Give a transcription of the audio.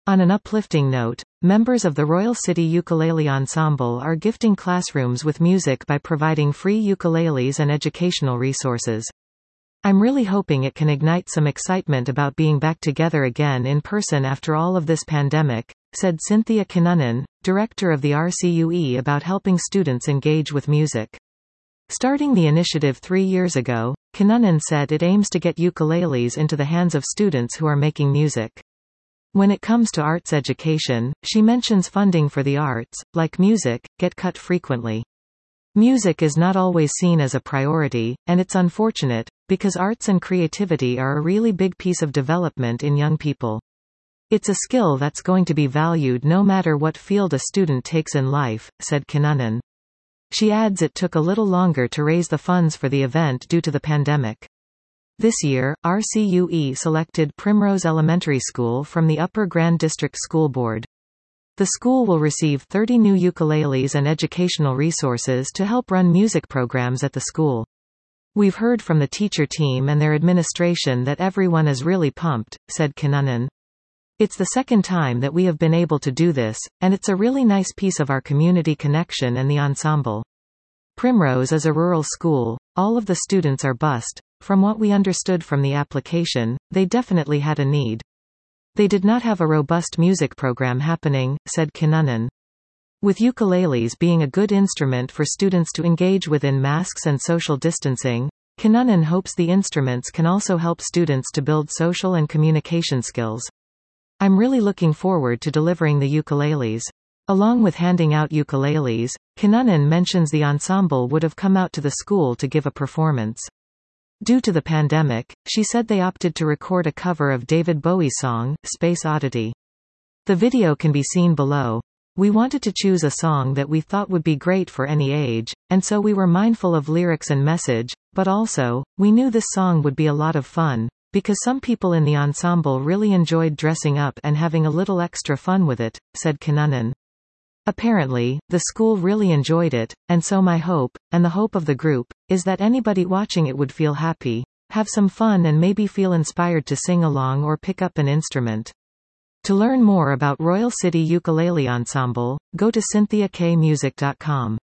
On an uplifting note, members of the Royal City Ukulele Ensemble are gifting classrooms with music by providing free ukuleles and educational resources. I'm really hoping it can ignite some excitement about being back together again in person after all of this pandemic, said Cynthia Kinnunen, director of the RCUE, about helping students engage with music. Starting the initiative 3 years ago, Kinnunen said it aims to get ukuleles into the hands of students who are making music. When it comes to arts education, she mentions funding for the arts, like music, get cut frequently. Music is not always seen as a priority, and it's unfortunate, because arts and creativity are a really big piece of development in young people. It's a skill that's going to be valued no matter what field a student takes in life, said Kinnunen. She adds it took a little longer to raise the funds for the event due to the pandemic. This year, RCUE selected Primrose Elementary School from the Upper Grand District School Board. The school will receive 30 new ukuleles and educational resources to help run music programs at the school. We've heard from the teacher team and their administration that everyone is really pumped, said Kinnunen. It's the second time that we have been able to do this, and it's a really nice piece of our community connection and the ensemble. Primrose is a rural school, all of the students are bused. From what we understood from the application, they definitely had a need. They did not have a robust music program happening, said Kinnunen. With ukuleles being a good instrument for students to engage with in masks and social distancing, Kinnunen hopes the instruments can also help students to build social and communication skills. I'm really looking forward to delivering the ukuleles. Along with handing out ukuleles, Kinnunen mentions the ensemble would have come out to the school to give a performance. Due to the pandemic, she said they opted to record a cover of David Bowie's song, Space Oddity. The video can be seen below. We wanted to choose a song that we thought would be great for any age, and so we were mindful of lyrics and message, but also, we knew this song would be a lot of fun, because some people in the ensemble really enjoyed dressing up and having a little extra fun with it, said Kinnunen. Apparently, the school really enjoyed it, and so my hope, and the hope of the group, is that anybody watching it would feel happy, have some fun and maybe feel inspired to sing along or pick up an instrument. To learn more about Royal City Ukulele Ensemble, go to cynthiakmusic.com.